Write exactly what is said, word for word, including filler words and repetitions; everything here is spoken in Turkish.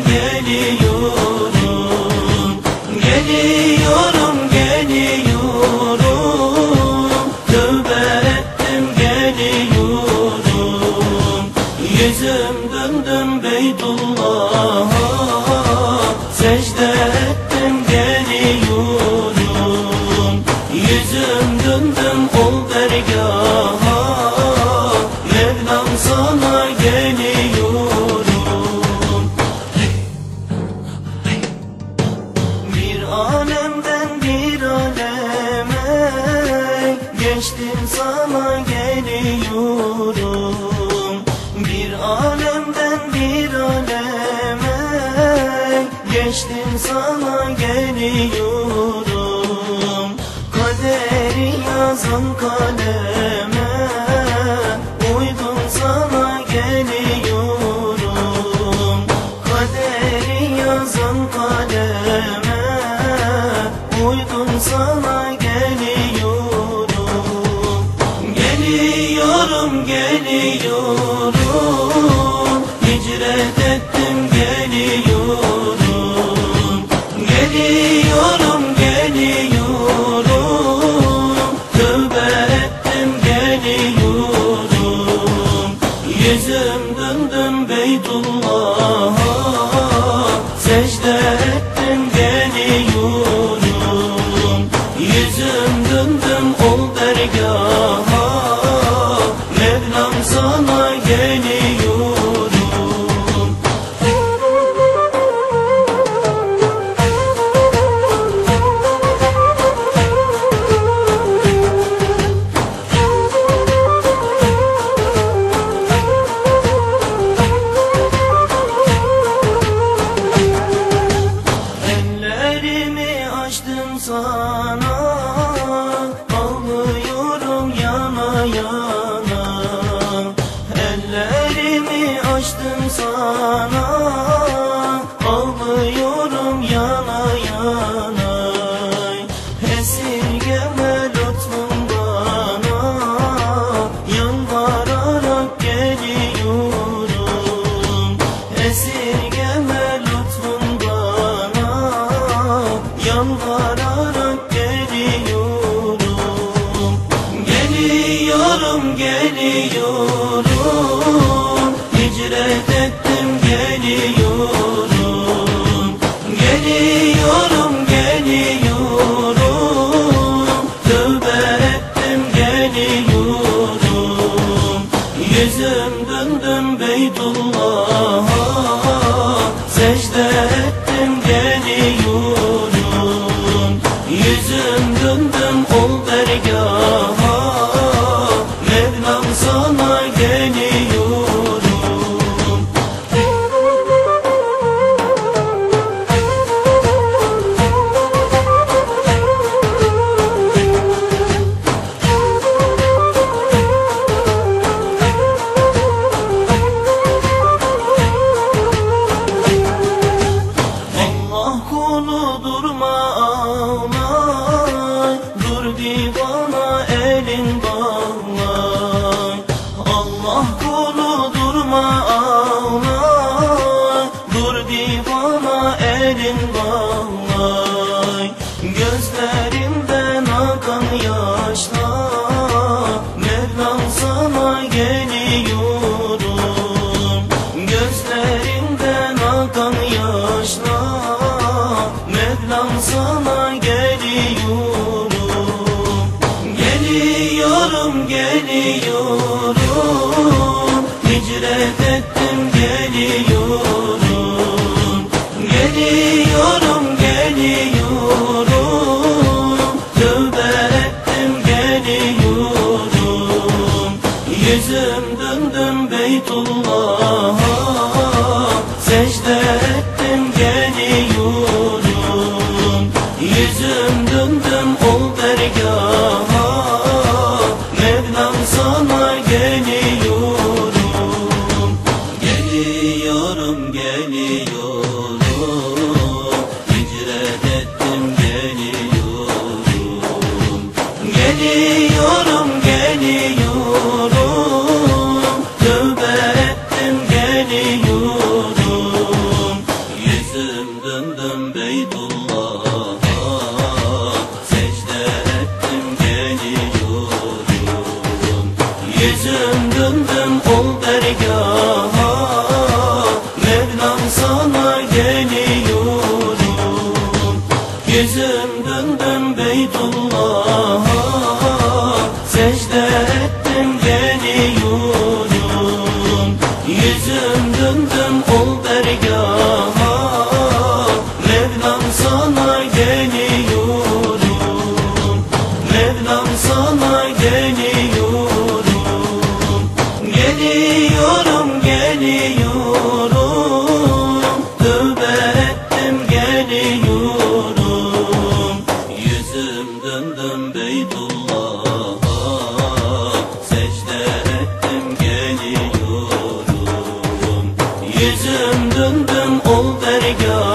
geliyorum. Geliyorum, geliyorum. Tövbe ettim, geliyorum. Yüzüm döndüm Beytullah'a, secde ettim, geliyorum. Yüzüm döndüm ol dergaha, Mevlam sana geliyorum. Bir alemden bir aleme geçtim, sana geliyorum. Bir alemden bir aleme geçtim, sana geliyorum. Kaderi yazan kaleme uydum, sana geliyorum. Kaderi yazan kaleme uydum, sana geliyorum. Geliyorum, geliyorum. Hicret ettim, geliyorum. Geliyorum, geliyorum. Tövbe ettim, geliyorum. Yüzüm döndüm Beytullah'a, secde ettim, geliyorum. Yüzüm döndüm ol dergaha, Mevlam sana geliyorum. Ellerimi açtım sana, ağlıyorum yana yana. Ellerimi açtım sana, ağlıyorum yana yana. Esirgeme lütfun bana, yalvararak geliyorum. Esirgeme lütfun bana, yalvararak geliyorum. Geliyorum, geliyorum. Hicret ettim, geliyorum. Geliyorum, geliyorum. Tövbe ettim, geliyorum. Yüzüm döndüm Beytullah'a, secde ettim, geliyorum. Yüzüm döndüm ol dergaha, Mevlam sana geliyorum. Allah kulu durma ağlay, dur divana elin bağlay. Allah kulu durma ağlay, dur divana elin bağlay. Gözlerimden akan yaşlar, Mevlam sana geliyorum. Gözlerimden akan yaşlar, Mevlam sana geliyorum. Geliyorum, geliyorum. Hicret ettim, geliyorum. Geliyorum, geliyorum. Tövbe ettim, geliyorum. Yüzüm döndüm Beytullah'a, secde ettim, geliyorum. Yüzüm döndüm ol dergaha, Mevlam sana geliyorum. Geliyorum, geliyorum. Hicret ettim, geliyorum. Geliyorum, geliyorum. Tövbe ettim, geliyorum. dergaha.